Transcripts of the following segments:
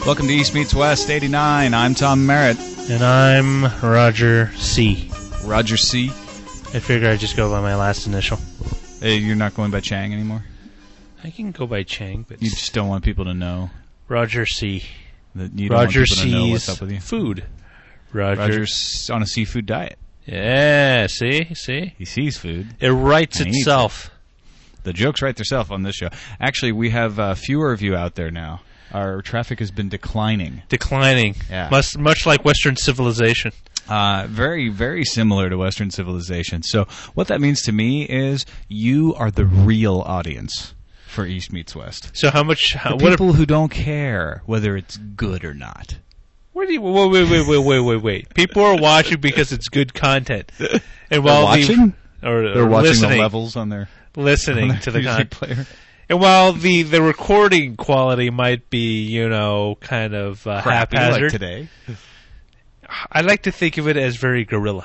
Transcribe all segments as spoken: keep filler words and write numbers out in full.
Welcome to East Meets West eighty-nine. I'm Tom Merritt. And I'm Roger C. Roger C. I figure I'd just go by my last initial. Hey, you're not going by Chang anymore? I can go by Chang, but... You just don't want people to know. Roger C. That you don't Roger want people to know C's what's up with you. food. Roger. Roger's on a seafood diet. Yeah, see? See? He sees food. It writes And he eats itself. The jokes write themselves on this show. Actually, we have uh, fewer of you out there now. Our traffic has been declining. Declining. Yeah. Much, much like Western civilization. Uh, very, very similar to Western civilization. So what that means to me is you are the real audience for East Meets West. So how much... How, The what people who don't care whether it's good or not. What do you, wait, wait, wait, wait, wait, wait, wait. People are watching because it's good content. And while They're watching? The, or, They're or watching listening, the levels on their, listening on their to the music content. player. And while the, the recording quality might be, you know, kind of uh, Crappy haphazard, like today. I like to think of it as very guerrilla.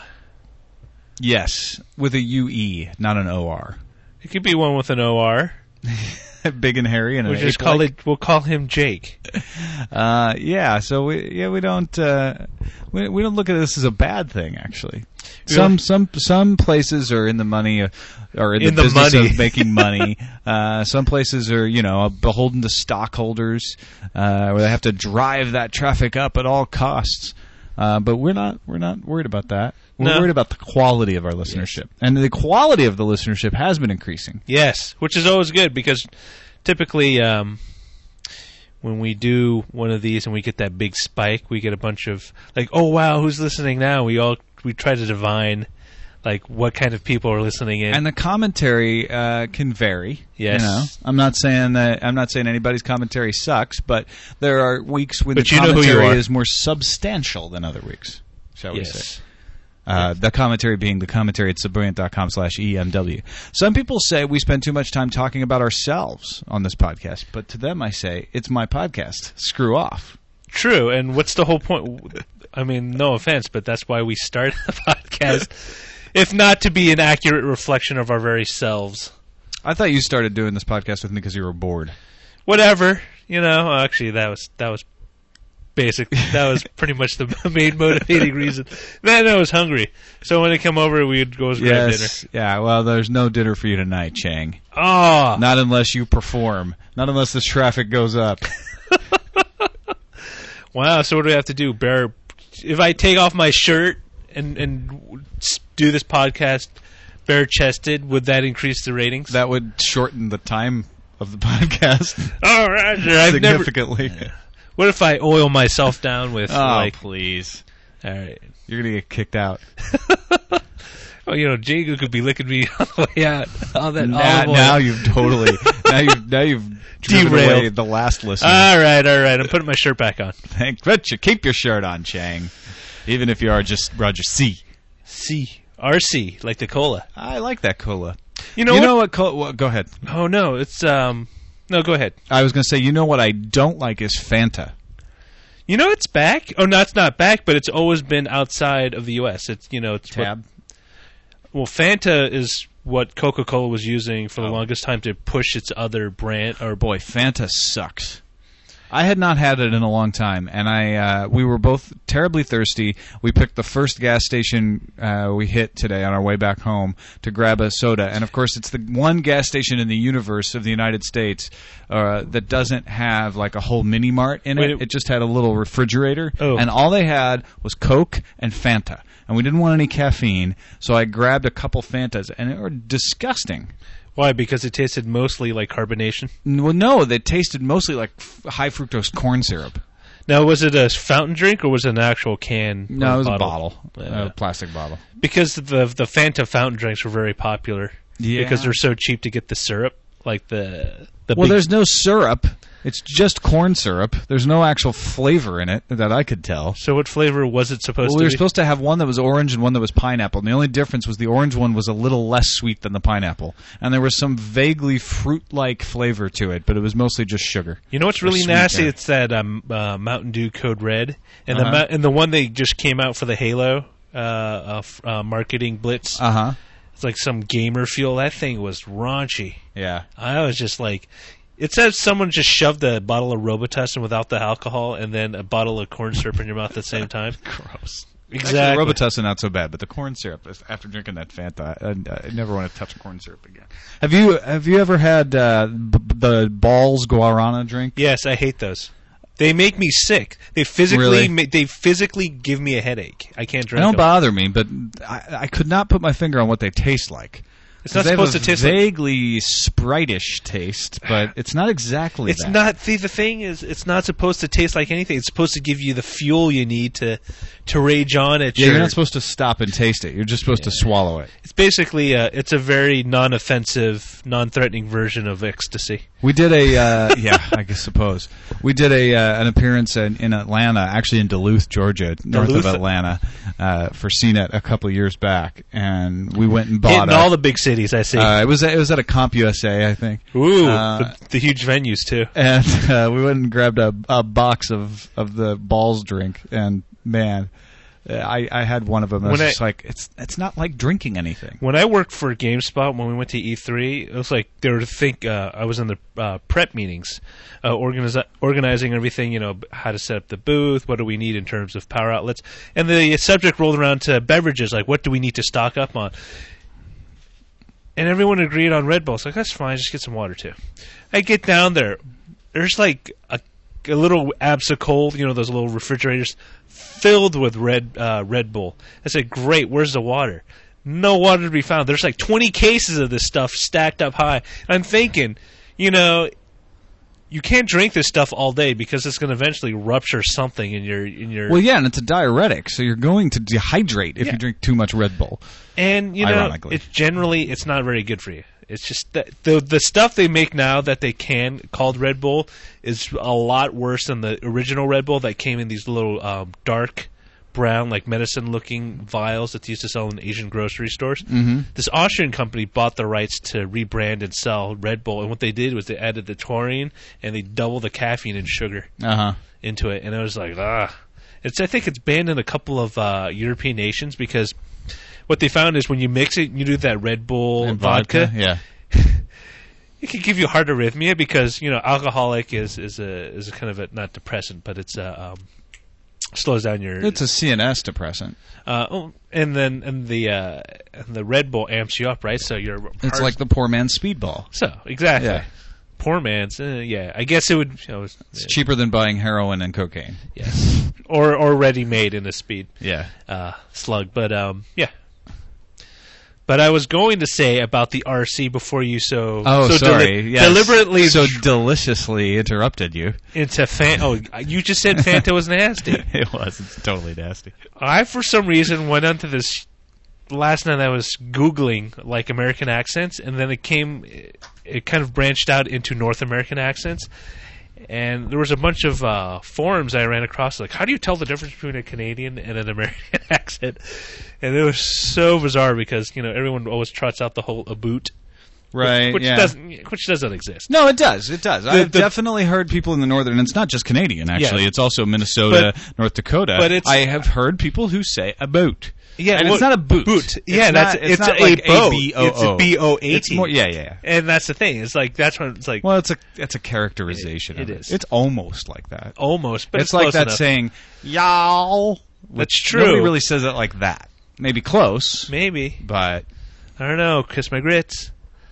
Yes, with a U E, not an O R. It could be one with an O R. Big and hairy and We'll an just ape-like. call it. We'll call him Jake. Uh, yeah, so we yeah we don't uh, we we don't look at this as a bad thing actually. We Some don't- some some places are in the money uh, or in, In the, the business money. of making money. uh, some places are you know beholden to stockholders uh, where they have to drive that traffic up at all costs. Uh, but we're not we're not worried about that. We're No. worried about the quality of our listenership, and the quality of the listenership has been increasing. Yes, which is always good because typically um, when we do one of these and we get that big spike, we get a bunch of like, oh wow, who's listening now? We all we try to divine like what kind of people are listening in. And the commentary uh, can vary. Yes. You know, I'm not saying that I'm not saying anybody's commentary sucks, but there are weeks when But the you know who you commentary are. is more substantial than other weeks. Shall we yes. say? Uh, the commentary being the commentary at subbrilliant.com slash EMW. Some people say we spend too much time talking about ourselves on this podcast, but to them I say, it's my podcast. Screw off. True, and what's the whole point? I mean, no offense, but that's why we started the podcast, if not to be an accurate reflection of our very selves. I thought you started doing this podcast with me because you were bored. Whatever, you know. Actually, that was that was basic. That was pretty much the main motivating reason. Then I was hungry, so when they come over, we'd go grab dinner. Yes. Yeah, well, there's no dinner for you tonight, Chang. Oh, Not unless you perform. Not unless this traffic goes up. wow! So what do we have to do? Bare, if I take off my shirt and and s- do this podcast bare chested, would that increase the ratings? That would shorten the time of the podcast oh, Roger, I've never. significantly. What if I oil myself down with Oh, like? please. All right. You're going to get kicked out. Well, you know, Jago could be licking me on the way out. All that now, olive oil. now you've totally... now you've, now you've driven Derailed. away the last listener. All right, all right. I'm putting my shirt back on. Thank but you keep your shirt on, Chang. Even if you are just Roger C. C. R C, like the cola. I like that cola. You know you what? know what? Cola, well, go ahead. Oh, no. It's, um... No, go ahead. I was going to say, you know what I don't like is Fanta. You know it's back? Oh, no, it's not back, but it's always been outside of the U S. It's, you know, it's... Tab. What, well, Fanta is what Coca-Cola was using for the Oh. longest time to push its other brand, or... Boy, Fanta sucks. I had not had it in a long time, and I uh, we were both terribly thirsty. We picked the first gas station uh, we hit today on our way back home to grab a soda, and of course, it's the one gas station in the universe of the United States uh, that doesn't have like a whole mini mart in Wait, it. It just had a little refrigerator, Oh. and all they had was Coke and Fanta. And we didn't want any caffeine, so I grabbed a couple Fantas, and they were disgusting. Why? Because it tasted mostly like carbonation? Well, no, they tasted mostly like f- high fructose corn syrup. Now, was it a fountain drink or was it an actual can? No, or it was bottle? a bottle, Yeah. a plastic bottle. Because the the Fanta fountain drinks were very popular. Yeah. Because they're so cheap to get the syrup, like the the. Well, big, there's no syrup. It's just corn syrup. There's no actual flavor in it that I could tell. So what flavor was it supposed Well, to we were be? supposed to have one that was orange and one that was pineapple. And the only difference was the orange one was a little less sweet than the pineapple. And there was some vaguely fruit-like flavor to it, but it was mostly just sugar. You know what's Or really sweet nasty? there. It's that um, uh, Mountain Dew Code Red, and Uh-huh. the mou- and the one they just came out for the Halo uh, uh, f- uh, marketing blitz. Uh-huh. It's like some gamer fuel. That thing was raunchy. Yeah. I was just like, It says someone just shoved a bottle of Robitussin without the alcohol and then a bottle of corn syrup in your mouth at the same time. Gross. Exactly. Actually, Robitussin not so bad, but the corn syrup. After drinking that Fanta, I, I never want to touch corn syrup again. Have you Have you ever had uh, b- the Balls Guarana drink? Yes, I hate those. They make me sick. They physically Really? ma- they physically give me a headache. I can't They drink don't them. bother me, but I, I could not put my finger on what they taste like. It's not They have supposed a to taste like... vaguely Sprite-ish taste, but it's not exactly It's that. not. See, the thing is, it's not supposed to taste like anything. It's supposed to give you the fuel you need to to rage on at Yeah, your... you're not supposed to stop and taste it. You're just supposed to swallow it. It's basically a, it's a very non-offensive, non-threatening version of ecstasy. We did a uh, yeah, I guess suppose we did a uh, an appearance in, in Atlanta, actually in Duluth, Georgia, north Duluth? of Atlanta, uh, for C net a couple of years back, and we went and bought Hitting a, all the big cities, I see. uh, it was it was at a CompUSA, I think. Ooh, uh, the, the huge venues too. And uh, we went and grabbed a, a box of, of the Balls drink, and man, I, I had one of them. And I was When I- just like, it's it's not like drinking anything. When I worked for GameSpot, when we went to E three, it was like they were to think. Uh, I was in the uh, prep meetings, uh, organiz- organizing everything. You know, how to set up the booth, what do we need in terms of power outlets, and the subject rolled around to beverages, like what do we need to stock up on. And everyone agreed on Red Bull. It's like, that's fine, just get some water too. I get down there, there's like a, a little Absol, you know, those little refrigerators filled with Red uh, Red Bull. I said, great, where's the water? No water to be found. There's like twenty cases of this stuff stacked up high. I'm thinking, you know, you can't drink this stuff all day because it's going to eventually rupture something in your in your. Well, yeah, and it's a diuretic, so you're going to dehydrate if Yeah. you drink too much Red Bull. And you know, Ironically. it's generally it's not very good for you. It's just that the the stuff they make now that they can called Red Bull is a lot worse than the original Red Bull that came in these little um, dark brown, like medicine-looking vials that they used to sell in Asian grocery stores. Mm-hmm. This Austrian company bought the rights to rebrand and sell Red Bull, and what they did was they added the taurine and they doubled the caffeine and sugar Uh huh. into it, and I was like, ah. It's I think it's banned in a couple of uh, European nations because what they found is when you mix it, you do that Red Bull And vodka, yeah. it can give you heart arrhythmia because you know alcoholic is is a is a kind of a not depressant, but it's a um, slows down your. It's a C N S depressant. Uh, oh, and then and the uh, and the Red Bull amps you up, right? So your It's heart's- like the poor man's speedball. so exactly. Yeah. Poor man's, uh, yeah. I guess it would. You know, It's cheaper than buying heroin and cocaine. yes, or or ready made in a speed. Yeah. uh, slug. But um, yeah. But I was going to say about the R C before you so Oh, so sorry. deli- Yes. deliberately so dr- deliciously interrupted you. into fan. Oh, you just said Fanta was nasty. It was. It's totally nasty. I for some reason went onto this last night. I was googling like American accents, and then it came. It kind of branched out into North American accents. And there was a bunch of uh, forums I ran across, like, how do you tell the difference between a Canadian and an American accent? And it was so bizarre because, you know, everyone always trots out the whole a boot. Right. Which, which yeah. doesn't which doesn't exist. No, it does. It does. I've the- definitely heard people in the northern, and it's not just Canadian, actually. Yeah. It's also Minnesota, But- North Dakota. but it's- I have heard people who say a boat. Yeah, and well, it's not a boot. boot. It's Yeah, not- that's it's it's not a like boat. A B O O. It's a B O A T. It's more, yeah, yeah, yeah. And that's the thing. It's like that's when it's like Well, it's a it's a characterization. It- of it is. It's almost like that. almost, but it's, it's, like close that enough. saying "y'all." That's which true. Nobody really says it like that. Maybe close, Maybe but I don't know. Kiss my grits.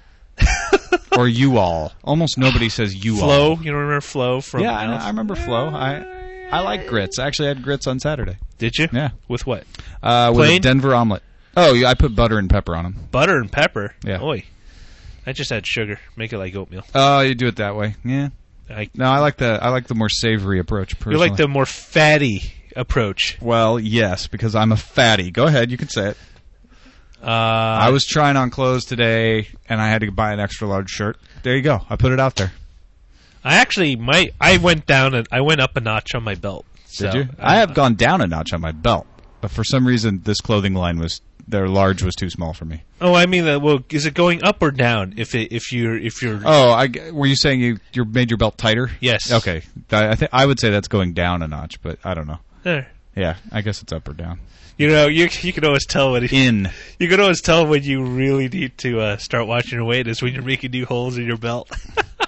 or you all. Almost nobody says you all. Flo, you don't remember Flo from? Yeah, I, know, Elf? I remember Flo. I I like grits. I actually had grits on Saturday. Did you? Yeah, With what? uh, with a Plain? Denver omelet. Oh, yeah, I put butter and pepper on them. Butter and pepper. Yeah. Oi. I just add sugar. Make it like oatmeal. Oh, you do it that way. Yeah. I, No, I like the I like the more savory approach. Personally. you like the more fatty approach. Well, yes, because I'm a fatty. Go ahead, you can say it. Uh, I was trying on clothes today, and I had to buy an extra large shirt. There you go. I put it out there. I actually might. I went down and I went up a notch on my belt. Did So, you? I have gone down a notch on my belt, but for some reason, this clothing line was their large was too small for me. Oh, I mean, uh, well, is it going up or down? If it, if you're if you're Oh, I, were you saying you you made your belt tighter? Yes. Okay. I, I think I would say that's going down a notch, but I don't know. there. Yeah, I guess it's up or down. You know, you you can always tell when In. you can always tell when you really need to uh, start watching your weight is when you're making new holes in your belt.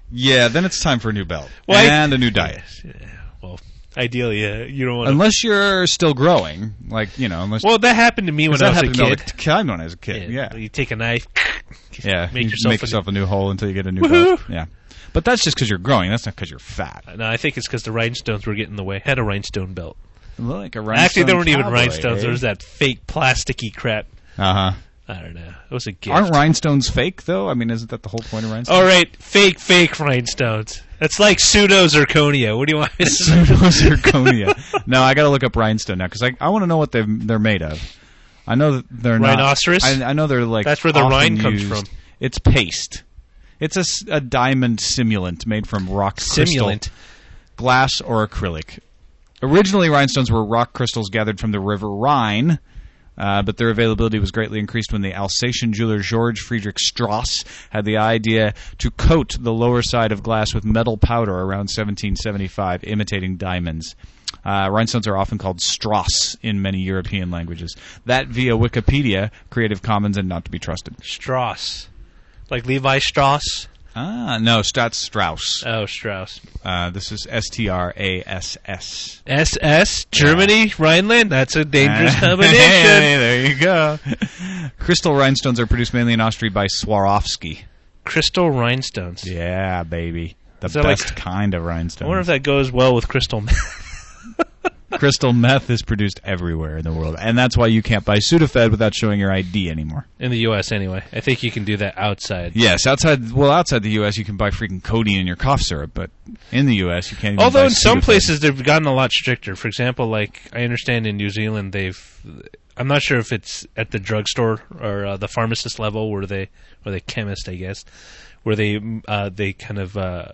Yeah, then it's time for a new belt Well, I- and a new diet. Yeah, well, ideally, uh, you don't want to. Unless you're still growing, like you know, unless Well, that happened to me when that I was a happened to me kid. all the time when I was a kid. Yeah, You take a knife. yeah. Make you yourself, make a, yourself a new hole until you get a new Woohoo! belt. Yeah, but that's just because you're growing. That's not because you're fat. No, I think it's because the rhinestones were getting in the way. Had a rhinestone belt. Like a rhinestone Actually, there weren't even cowboy, rhinestones. eh? There was that fake plasticky crap. Uh huh. I don't know. It was a gift. Aren't rhinestones fake though? I mean, isn't that the whole point of rhinestones? All right, fake, fake rhinestones. That's like pseudo zirconia. What do you want me to say? Zirconia. No, I got to look up rhinestone now because I I want to know what they they're made of. I know that they're Rhinoceros? not. I, I know they're like That's where the often rind comes used- from. It's paste. It's a, s- a diamond simulant made from rock Simulant. crystal, glass or acrylic. Originally, rhinestones were rock crystals gathered from the river Rhine. Uh, but their availability was greatly increased when the Alsatian jeweler George Friedrich Strauss had the idea to coat the lower side of glass with metal powder around seventeen seventy-five, imitating diamonds. Uh, rhinestones are often called Strauss in many European languages. That via Wikipedia, Creative Commons, and not to be trusted. Strauss. Like Levi Strauss? Ah, no, that's Strauss. Oh, Strauss. Uh, this is S T R A S S. S S? Germany? Rhineland? That's a dangerous combination. Hey, there you go. Crystal rhinestones are produced mainly in Austria by Swarovski. Crystal rhinestones. Yeah, baby. The Is that best like- kind of rhinestones. I wonder if that goes well with crystal meth. Crystal meth is produced everywhere in the world, and that's why you can't buy Sudafed without showing your I D anymore. In the U S anyway. I think you can do that outside. Yes, outside. Well, outside the U S, you can buy freaking codeine in your cough syrup, but in the U S, you can't. Even Although buy in some Sudafed. places they've gotten a lot stricter. For example, like I understand in New Zealand they've I'm not sure if it's at the drugstore or uh, the pharmacist level where they or the chemist, I guess, where they uh, they kind of uh,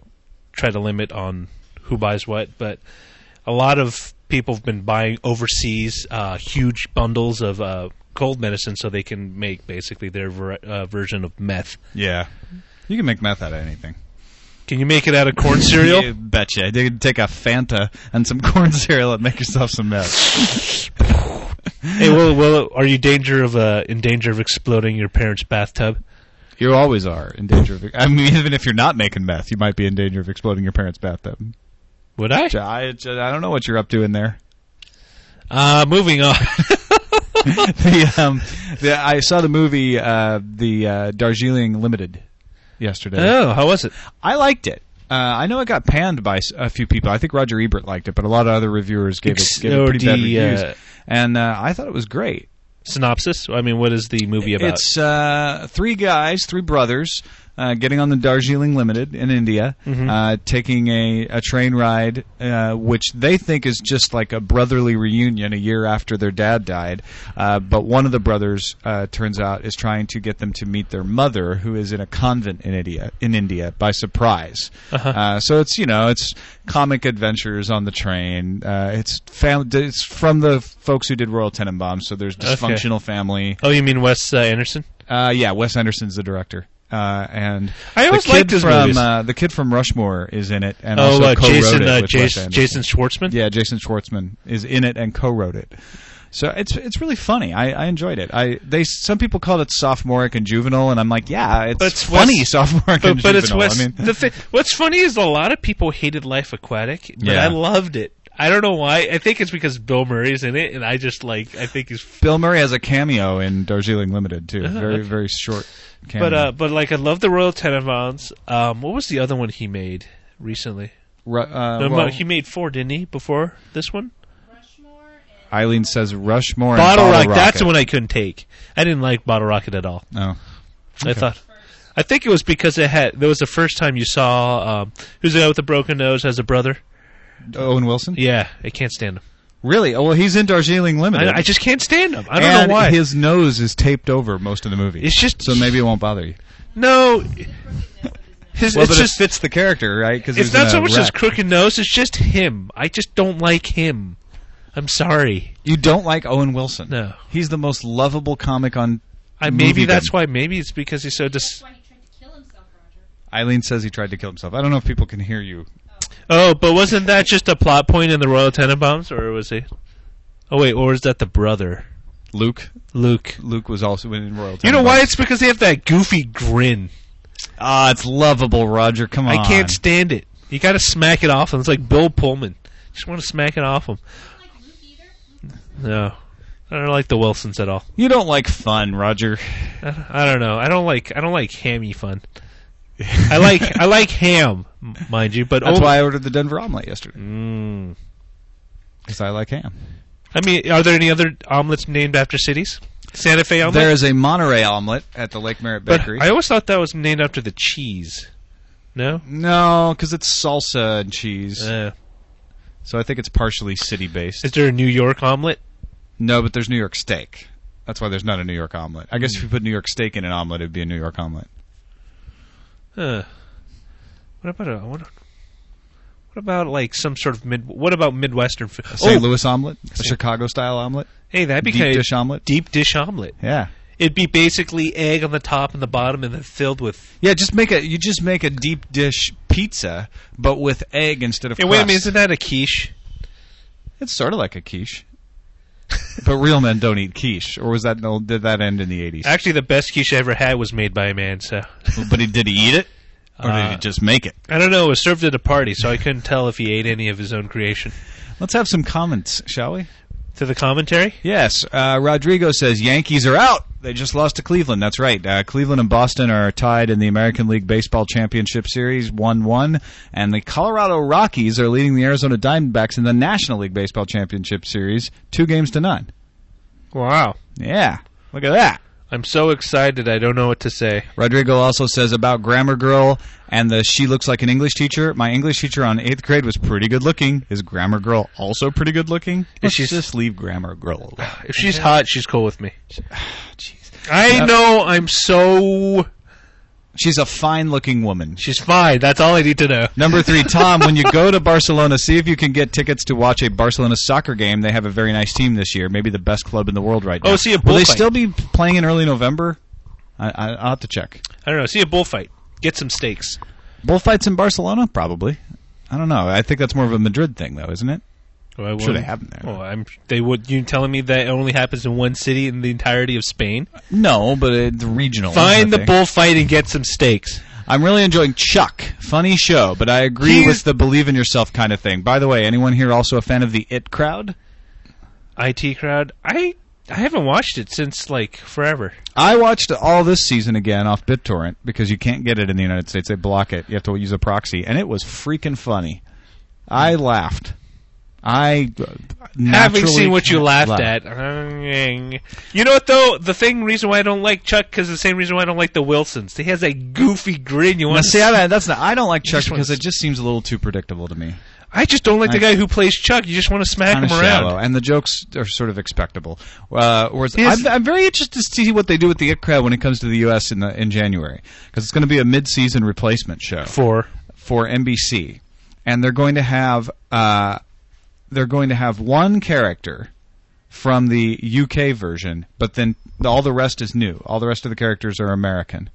try to limit on who buys what, but a lot of people have been buying overseas uh, huge bundles of uh, cold medicine so they can make basically their ver- uh, version of meth. Yeah, you can make meth out of anything. Can you make it out of corn cereal? You betcha. You can take a Fanta and some corn cereal and make yourself some meth. Hey, well, well, are you danger of uh, in danger of exploding your parents' bathtub? You always are in danger of. I mean, even if you're not making meth, you might be in danger of exploding your parents' bathtub. Would I? I, I don't know what you're up to in there. Uh, moving on. the, um, the, I saw the movie, uh, the uh, Darjeeling Limited, yesterday. Oh, how was it? I liked it. Uh, I know it got panned by s- a few people. I think Roger Ebert liked it, but a lot of other reviewers gave it, Ex- gave it or pretty bad the, reviews. uh, And uh, I thought it was great. Synopsis? I mean, what is the movie about? It's uh, three guys, three brothers, uh, getting on the Darjeeling Limited in India, Mhm. uh, taking a, a train ride, uh, which they think is just like a brotherly reunion a year after their dad died. Uh, but one of the brothers, uh, turns out, is trying to get them to meet their mother, who is in a convent in India, in India by surprise. Uh-huh. Uh, so it's, you know, it's comic adventures on the train. Uh, it's fam- It's from the folks who did Royal Tenenbaums, so there's dysfunctional family. Oh, you mean Wes uh, Anderson? Uh, yeah, Wes Anderson's the director. Uh, and I always the kid liked his from movies. uh, the kid from Rushmore is in it, and Oh, also uh, co-wrote Jason, it uh, with Wes Jason, Anderson. Jason Schwartzman? Yeah, Jason Schwartzman is in it and co-wrote it. So it's it's really funny. I, I enjoyed it. I they some people call it sophomoric and juvenile, and I'm like, yeah, it's, But it's funny Wes- sophomoric But, and but it's juvenile. Wes. I mean, the thi- what's funny is a lot of people hated Life Aquatic, but Yeah. I loved it. I don't know why. I think it's because Bill Murray's in it, and I just like. I think he's. Bill Murray has a cameo in Darjeeling Limited too. Uh-huh, Very okay. very short cameo. But uh, but like I love the Royal Tenenbaums. Um, what was the other one he made recently? Ru- uh, No, well, he made four, didn't he? Before this one, Eileen says Rushmore and Bottle, Bottle Rocket. Rocket. That's the one I couldn't take. I didn't like Bottle Rocket at all. Oh. I Okay. thought. I think it was because it had. That was the first time you saw. Um, who's the guy with the broken nose has a brother? Owen Wilson? Yeah, I can't stand him. Really? Oh, well, he's in Darjeeling Limited. I, I just can't stand him. I don't and know why. his nose is taped over most of the movie. It's just so maybe it won't bother you. no. His, Well, it's but just it fits the character, right? Because it's not so much his crooked nose. It's just him. I just don't like him. I'm sorry. You don't like Owen Wilson? No. He's the most lovable comic on. I maybe Moviedom. that's why. Maybe it's because he's so dis. That's why he tried to kill himself, Roger. Eileen says he tried to kill himself. I don't know if people can hear you. Oh, but wasn't that just a plot point in the Royal Tenenbaums, or was he? Oh wait, or was that the brother, Luke. Luke? Luke was also in Royal. You know Tenenbaums. why? It's because they have that goofy grin. Ah, it's lovable, Roger. Come on. I can't stand it. You got to smack it off him. It's like Bill Pullman. Just want to smack it off him. Like Luke either? No, I don't like the Wilsons at all. You don't like fun, Roger. I, I don't know. I don't like. I don't like hammy fun. I like. I like ham, m- mind you, but That's only- why I ordered the Denver omelet yesterday. Mm. Because I like ham. I mean, are there any other omelets named after cities? Santa Fe omelet. There is a Monterey omelet at the Lake Merritt but Bakery. I always thought that was named after the cheese. No. No, because it's salsa and cheese. Uh, So I think it's partially city-based. is there a New York omelet? No, but there's New York steak. That's why there's not a New York omelet. I guess if you put New York steak in an omelet, it'd be a New York omelet. Huh. What about a what? What about like some sort of mid? What about Midwestern food? A Saint Oh, Louis omelet? A Chicago-style omelet? hey, that'd be Deep kind of dish omelet? deep dish omelet. Yeah. It'd be basically egg on the top and the bottom, and then filled with. Yeah, just make a you just make a deep dish pizza, but with egg instead of Hey, crust. wait a minute, isn't that a quiche? It's sort of like a quiche. But real men don't eat quiche, or was that no? Did that end in the eighties? Actually, the best quiche I ever had was made by a man. So But he, did he eat it, or did Uh, he just make it? I don't know. It was served at a party, so I couldn't tell if he ate any of his own creation. Let's have some comments, shall we? To the commentary. Yes. Uh, Rodrigo says Yankees are out. They just lost to Cleveland. That's right. Uh, Cleveland and Boston are tied in the American League Baseball Championship Series one one, and the Colorado Rockies are leading the Arizona Diamondbacks in the National League Baseball Championship Series two games to none. Wow. Yeah. Look at that. I'm so excited. I don't know what to say. Rodrigo also says about Grammar Girl and the she looks like an English teacher. My English teacher on eighth grade was pretty good looking. Is Grammar Girl also pretty good looking? Let's she's- just leave Grammar Girl alone. If she's hot, she's cool with me. Jeez. I Yep. know. I'm so. She's a fine looking woman. She's fine. That's all I need to know. Number three, Tom, when you go to Barcelona, see if you can get tickets to watch a Barcelona soccer game. They have a very nice team this year, maybe the best club in the world right now. Oh, see a Will they bullfight. still be playing in early November? I, I, I'll have to check. I don't know. See a bullfight. Get some steaks. Bullfights in Barcelona? Probably. I don't know. I think that's more of a Madrid thing, though, isn't it? Well, Sure they have them there. Oh, I'm. They would. You telling me that it only happens in one city in the entirety of Spain? No, but it's regional. Find I the think. bullfight and get some steaks. I'm really enjoying Chuck. Funny show, but I agree He's- with the believe in yourself kind of thing. By the way, anyone here also a fan of the It Crowd? I T crowd. I. I haven't watched it since like forever. I watched all this season again off BitTorrent because you can't get it in the United States. They block it. You have to use a proxy, and it was freaking funny. I laughed. I uh, Having naturally seen what you laughed laughed. at, you know what though? The thing reason why I don't like Chuck because the same reason why I don't like the Wilsons. He has a goofy grin. You Now, want see, I, that's not. I don't like Chuck just because wanna- it just seems a little too predictable to me. I just don't like the I- guy who plays Chuck. You just want to smack him Kinda around. shallow, and the jokes are sort of expectable. Uh, whereas His- I'm, I'm very interested to see what they do with the It Crowd when it comes to the U S in the, in January because it's going to be a mid-season replacement show For for N B C, and they're going to have uh, they're going to have one character from the U K version, but then all the rest is new. All the rest of the characters are American.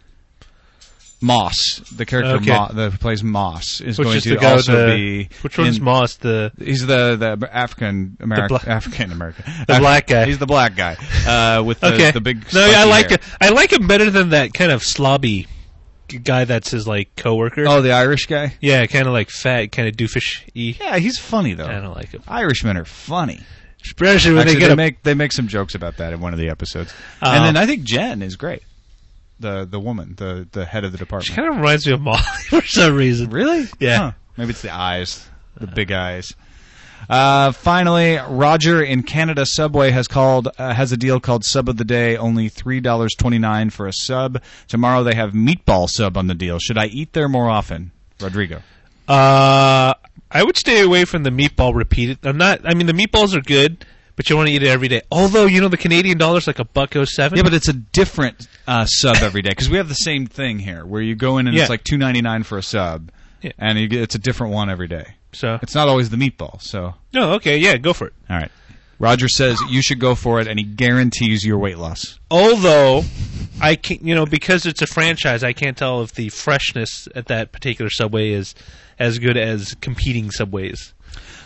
Moss, the character Okay. Mo- that plays Moss, is which going is to the guy with also the, be. which one's in- Moss? The He's the the African American bla- African American The black guy. He's the black guy uh, with the, okay. the big. No, I spiky like hair. it. I like him better than that kind of slobby g- guy that's his like coworker. Oh, the Irish guy. yeah, kind of like fat, kind of doofish y. Yeah, he's funny though. I don't like him, Irishmen are funny. especially when Actually, they get they a make they make some jokes about that in one of the episodes. Oh. And then I think Jen is great. The the woman, the the head of the She department. kind of reminds me of Molly for some reason. Really? Yeah. Huh. Maybe it's the eyes, the big eyes. Uh, finally, Roger in Canada Subway has called uh, has a deal called Sub of the Day, only three dollars twenty nine for a sub. Tomorrow they have meatball sub on the deal. Should I eat there more often, Rodrigo? Uh, I would stay away from the meatball repeated. I'm not. I mean, the meatballs are good, but you want to eat it every day. Although you know the Canadian dollar's like a buck oh seven. Yeah, but it's a different uh, sub every day because we have the same thing here, where you go in and Yeah. it's like two ninety nine for a sub, Yeah. and you get, it's a different one every day. so It's not always the meatball. So, no, okay, yeah, go for it. all right. Roger says you should go for it, and he guarantees your weight loss. Although I can, you know, because it's a franchise, I can't tell if the freshness at that particular Subway is as good as competing Subways.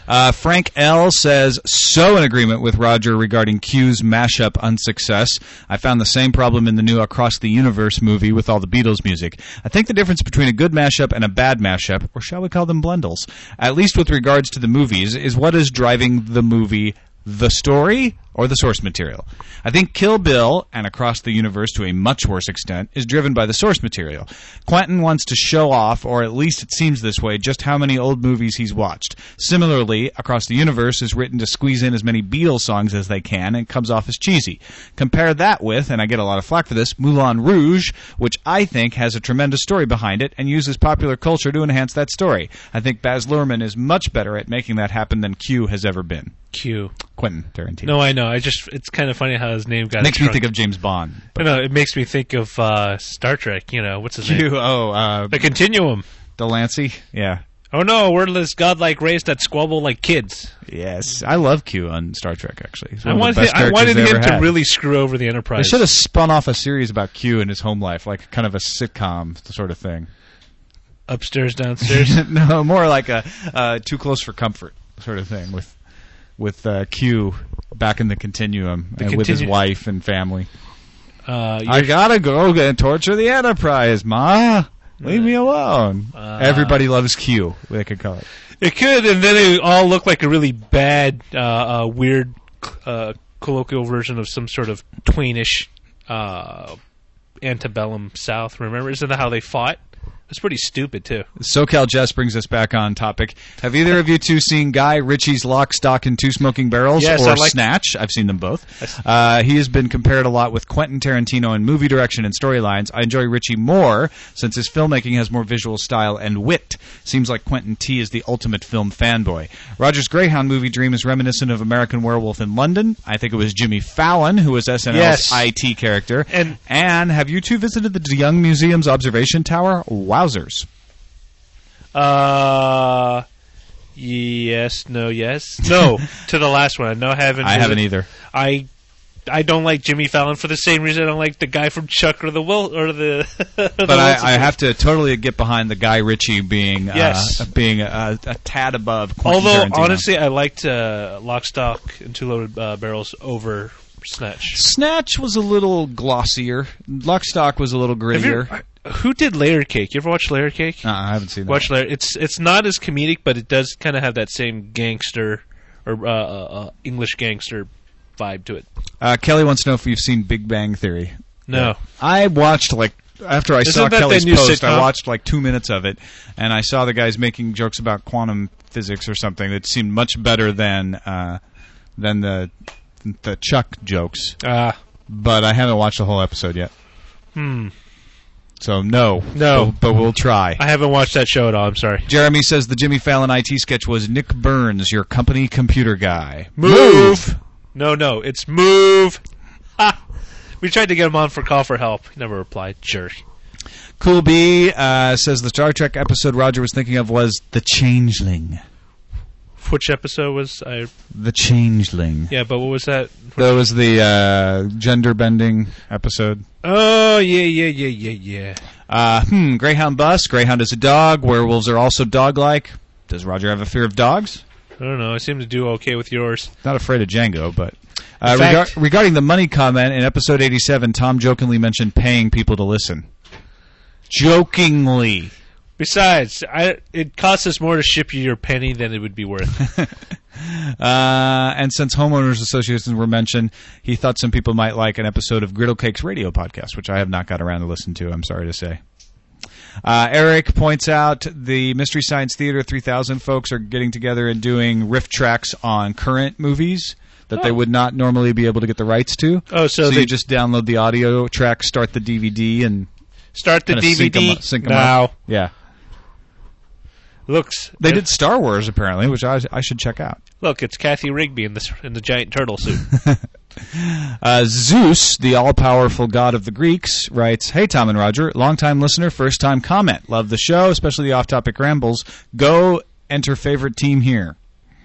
Uh, Frank L. says, so in agreement with Roger regarding Q's mashup unsuccess. I found the same problem in the new Across the Universe movie with all the Beatles music. I think the difference between a good mashup and a bad mashup, or shall we call them blundels, at least with regards to the movies, is what is driving the movie, the story or the source material. I think Kill Bill, and Across the Universe to a much worse extent, is driven by the source material. Quentin wants to show off, or at least it seems this way, just how many old movies he's watched. Similarly, Across the Universe is written to squeeze in as many Beatles songs as they can, and comes off as cheesy. Compare that with, and I get a lot of flack for this, Moulin Rouge, which I think has a tremendous story behind it, and uses popular culture to enhance that story. I think Baz Luhrmann is much better at making that happen than Q has ever been. Q. Quentin Tarantino. No, I know. I just it's kind of funny how his name got. Makes me shrunk. think of James Bond. No, no, it makes me think of uh, Star Trek. You know, what's his Q. name? Oh, uh, The Continuum. Delancey. Yeah. Oh no, we're this godlike race that squabble like kids. Yes, I love Q on Star Trek. Actually, He's I one of the wanted, best I characters wanted they him ever to had. really screw over the They Enterprise. should have spun off a series about Q and his home life, like kind of a sitcom sort of thing. Upstairs, downstairs. No, more like a uh, Too Close for Comfort sort of thing with with uh, Q back in the continuum The and with his continu- wife and family. Uh, I gotta go and torture the Enterprise, Ma. Leave me alone. Uh, Everybody loves Q. They could call it. It could, and then it all looked like a really bad, uh, uh, weird, uh, colloquial version of some sort of Twainish uh, antebellum South. Remember, isn't that how they fought? It's pretty stupid too. SoCal Jess brings us back on topic. Have either of you two seen Guy Ritchie's Lock, Stock, and Two Smoking Barrels Yes, or I like- Snatch? I've seen them both. Uh, he has been compared a lot with Quentin Tarantino in movie direction and storylines. I enjoy Ritchie more since his filmmaking has more visual style and wit. Seems like Quentin T is the ultimate film fanboy. Roger's Greyhound movie dream is reminiscent of American Werewolf in London. I think it was Jimmy Fallon who was S N L's Yes. I T character. And- and have you two visited the De Young Museum's observation tower? Wowzers. Uh, yes, no, yes, no. To the last one, no, I haven't. I haven't visited- either. I, I don't like Jimmy Fallon for the same reason I don't like the guy from Chuck or the Will or the. But I, I have to totally get behind the Guy Ritchie being Yes. uh, being a, a tad above Quentin Although Tarantino. honestly, I liked uh, Lock, Stock, and Two Loaded uh, Barrels over Snatch. Snatch was a little glossier. Lock, Stock was a little Have you- grittier. who did Layer Cake? You ever watch Layer Cake? Uh, I haven't seen that. Watch Layer. It's it's not as comedic, but it does kind of have that same gangster or uh, uh, uh, English gangster vibe to it. Uh, Kelly wants to know if you've seen Big Bang Theory. No. I watched like after I Isn't saw that Kelly's the new post, I sitcom? watched like two minutes of it, and I saw the guys making jokes about quantum physics or something that seemed much better than uh, than the the Chuck jokes. Ah. But I haven't watched the whole episode yet. Hmm. So no, No. but, but we'll try. I haven't watched that show at all. I'm sorry. Jeremy says the Jimmy Fallon I T sketch was Nick Burns, your company computer guy. Move. No, no, it's move. Ha! We tried to get him on for call for help. He never replied. Jerk. Cool B uh, says the Star Trek episode Roger was thinking of was The Changeling. Which episode was I? The Changeling. Yeah, but what was that? That was the uh, gender bending episode. Oh yeah, yeah, yeah, yeah, yeah. Uh, hmm, Greyhound bus. Greyhound is a dog. Werewolves are also dog-like. Does Roger have a fear of dogs? I don't know. I seem to do okay with yours. Not afraid of Django, but... Uh, In fact- regar- regarding the money comment, in episode eighty-seven, Tom jokingly mentioned paying people to listen. Jokingly. Besides, I, it costs us more to ship you your penny than it would be worth. Uh, and since homeowners associations were mentioned, he thought some people might like an episode of Griddle Cake's radio podcast, which I have not got around to listen to, I'm sorry to say. Uh, Eric points out the Mystery Science Theater three thousand folks are getting together and doing riff tracks on current movies that they Oh. would not normally be able to get the rights to. Oh, so so they- you just download the audio track, start the D V D, and Start the kinda D V sync 'em D up- sync 'em now. up. Yeah. Looks. They did Star Wars, apparently, which I, I should check out. Look, it's Kathy Rigby in the in the giant turtle suit. Uh, Zeus, the all-powerful god of the Greeks, writes, Hey, Tom and Roger, long-time listener, first-time comment. Love the show, especially the off-topic rambles. Go enter favorite team here.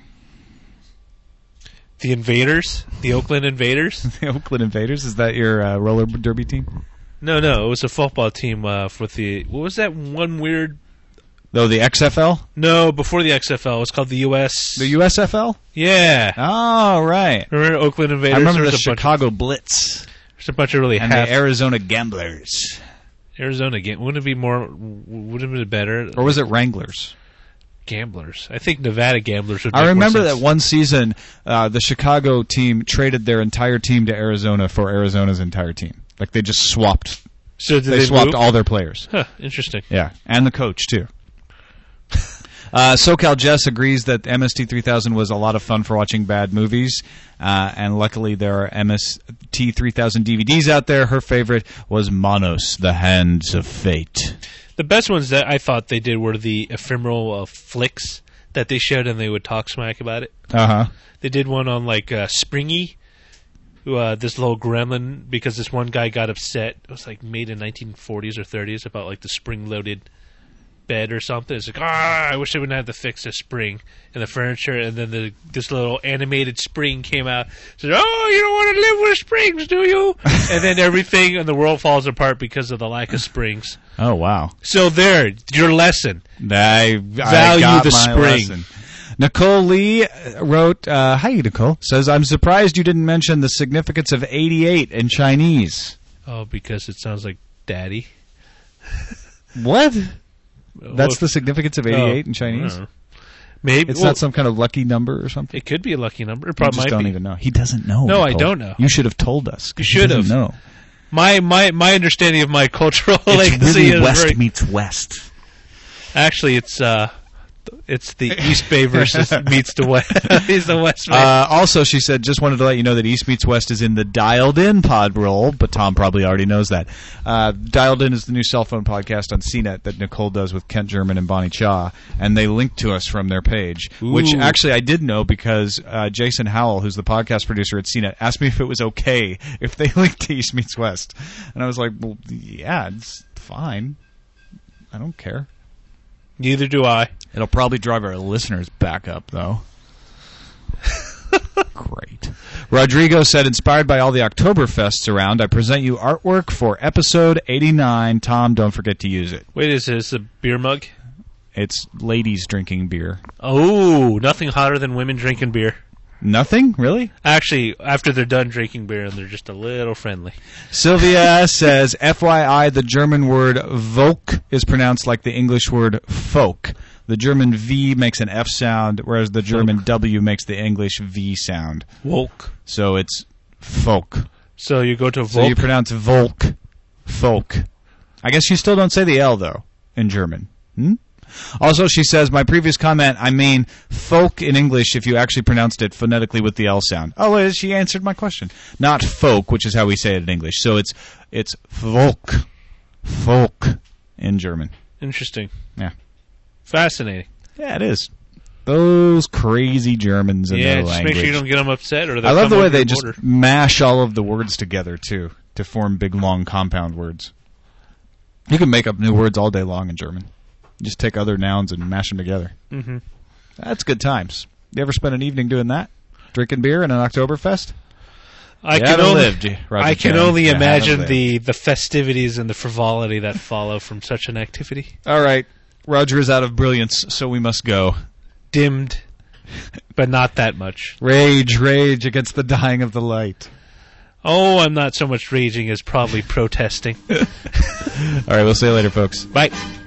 The Invaders, the Oakland Invaders. The Oakland Invaders, is that your uh, roller derby team? No, no, it was a football team uh, with the. What was that one weird Though the X F L? No, before the X F L, it was called the U S. The U S F L? Yeah. Oh, right. Remember Oakland Invaders? I remember There the was a bunch- Chicago Blitz There's a bunch of really and half the Arizona Gamblers. Arizona game. Wouldn't it be more? Would it be better? Or was it Wranglers? Gamblers. I think Nevada Gamblers would. Make I remember more that sense. one season, uh, the Chicago team traded their entire team to Arizona for Arizona's entire team. Like they just swapped. So did They, they, swapped move? all their players. Huh, interesting. Yeah, and the coach too. Uh, SoCal Jess agrees that M S T three thousand was a lot of fun for watching bad movies, uh, and luckily there are M S T three thousand D V Ds out there. Her favorite was Manos, The Hands of Fate. The best ones that I thought they did were the ephemeral uh, flicks that they showed, and they would talk smack about it. Uh-huh. They did one on like uh, Springy, who uh, this little gremlin, because this one guy got upset. It was like made in nineteen forties or thirties about like the spring-loaded bed or something. It's like, ah, I wish I wouldn't have to fix the spring and the furniture. And then the this little animated spring came out. Said, oh, you don't want to live with springs, do you? And then everything in the world falls apart because of the lack of springs. Oh, wow. So there, your lesson. I, I Value got the my spring. lesson. Nicole Lee wrote, uh, hi, Nicole, says, I'm surprised you didn't mention the significance of eighty-eight in Chinese. Oh, because it sounds like daddy. What? That's Oh, the significance of eighty-eight oh, in Chinese? I don't know. Maybe It's well, not some kind of lucky number or something? It could be a lucky number. It You probably just might don't be. even know. He doesn't know. No, I Nicole. don't know. You should have told us. 'cause You he doesn't should have. know. My my my understanding of my cultural It's legacy really is West very, meets West. actually it's uh it's the East Bay versus meets the West. He's the West Bay. Uh, also, she said, just wanted to let you know that East Meets West is in the Dialed In pod role, but Tom probably already knows that. Uh, Dialed In is the new cell phone podcast on C net that Nicole does with Kent German and Bonnie Cha, and they link to us from their page, Ooh. which actually I did know because uh, Jason Howell, who's the podcast producer at C net, asked me if it was okay if they linked to East Meets West. And I was like, well, yeah, it's fine. I don't care. Neither do I. It'll probably drive our listeners back up, though. Great. Rodrigo said, inspired by all the Oktoberfests around, I present you artwork for episode eighty-nine. Tom, don't forget to use it. Wait, is this a beer mug? It's ladies drinking beer. Oh, nothing hotter than women drinking beer. Nothing? Really? Actually, after they're done drinking beer and they're just a little friendly. Sylvia says, F Y I, the German word Volk is pronounced like the English word folk. The German V makes an F sound, whereas the German W makes the English V sound. Volk. So it's folk. So you go to So Volk. you pronounce Volk, folk. I guess you still don't say the L, though, in German. Hmm? Also, she says, my previous comment, I mean folk in English if you actually pronounced it phonetically with the L sound. Oh, well, she answered my question. Not folk, which is how we say it in English. So it's it's Volk, folk in German. Interesting. Yeah. Fascinating. Yeah, it is. Those crazy Germans in Yeah, their just language. make sure you don't get them upset. Or I love the way they just just mash all of the words together, too, to form big, long compound words. You can make up new words all day long in German. Just take other nouns and mash them together. Mm-hmm. That's good times. You ever spend an evening doing that? Drinking beer in an Oktoberfest? I You can haven't only, lived, Roger I can Chen. only You imagine haven't the, the festivities and the frivolity that follow from such an activity. All right. Roger is out of brilliance, so we must go. Dimmed, but not that much. Rage, rage against the dying of the light. Oh, I'm not so much raging as probably protesting. All right, we'll see you later, folks. Bye.